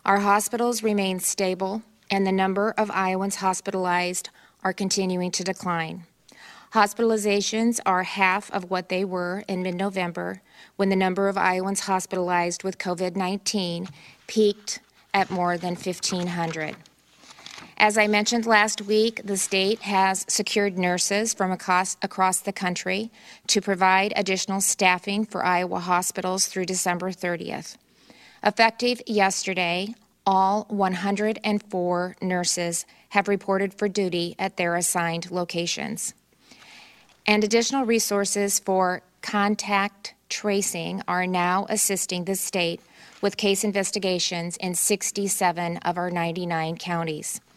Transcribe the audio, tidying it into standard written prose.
Our hospitals remain stable, and the number of Iowans hospitalized are continuing to decline. Hospitalizations are half of what they were in mid-November, when the number of Iowans hospitalized with COVID-19 peaked at more than 1,500. As I mentioned last week, the state has secured nurses from across the country to provide additional staffing for Iowa hospitals through December 30th. Effective yesterday, all 104 nurses have reported for duty at their assigned locations. And additional resources for contact tracing are now assisting the state with case investigations in 67 of our 99 counties.